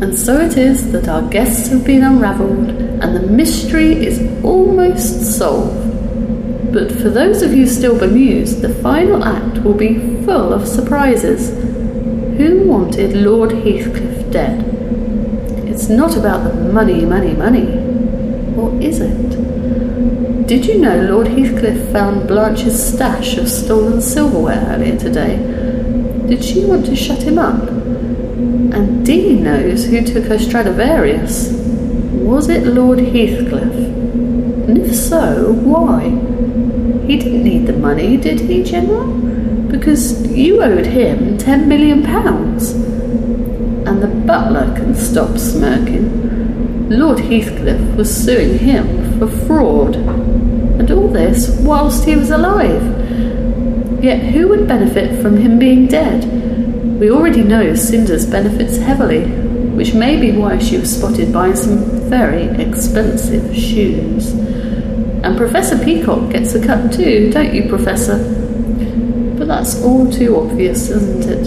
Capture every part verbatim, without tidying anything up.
And so it is that our guests have been unravelled and the mystery is almost solved. But for those of you still bemused, the final act will be full of surprises. Who wanted Lord Heathcliff dead? It's not about the money, money, money. Or is it? Did you know Lord Heathcliff found Blanche's stash of stolen silverware earlier today? Did she want to shut him up? And Dee knows who took her Stradivarius. Was it Lord Heathcliff? And if so, why? He didn't need the money, did he, General? Because you owed him ten million pounds. And the butler can stop smirking. Lord Heathcliff was suing him for fraud. And all this whilst he was alive. Yet who would benefit from him being dead? We already know Cinders benefits heavily, which may be why she was spotted buying some very expensive shoes. And Professor Peacock gets a cut too, don't you, Professor? But that's all too obvious, isn't it?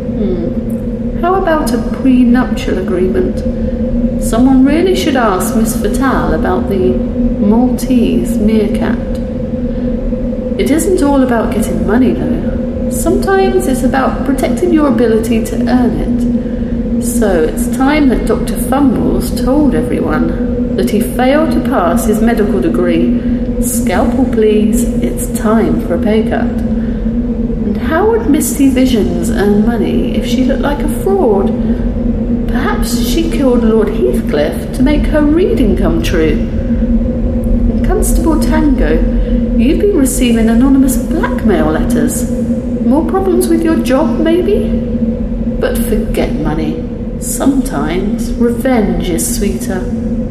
Hmm. How about a prenuptial agreement? Someone really should ask Miss Fatal about the Maltese meerkat. It isn't all about getting money, though. Sometimes it's about protecting your ability to earn it. So it's time that Doctor Fumbles told everyone that he failed to pass his medical degree. Scalpel, please. It's time for a pay cut. And how would Misty Visions earn money if she looked like a fraud? Perhaps she killed Lord Heathcliff to make her reading come true. And Constable Tango, you've been receiving anonymous blackmail letters. More problems with your job, maybe? But forget money. Sometimes revenge is sweeter.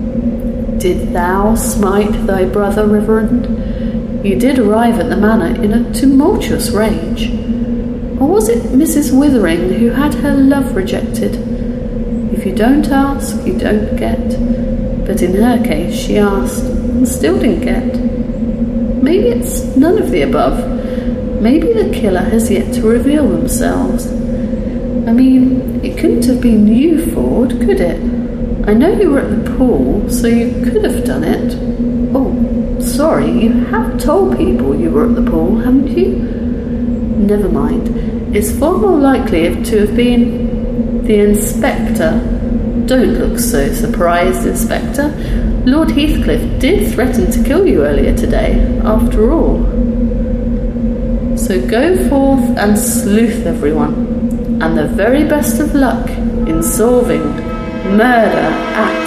Did thou smite thy brother, Reverend? You did arrive at the manor in a tumultuous rage. Or was it Missus Withering who had her love rejected? If you don't ask, you don't get. But in her case, she asked and still didn't get. Maybe it's none of the above. Maybe the killer has yet to reveal themselves. I mean, it couldn't have been you, Ford, could it? I know you were at the pool, so you could have done it. Oh, sorry, you have told people you were at the pool, haven't you? Never mind. It's far more likely to have been the inspector. Don't look so surprised, Inspector. Lord Heathcliff did threaten to kill you earlier today, after all. So go forth and sleuth everyone, and the very best of luck in solving murder at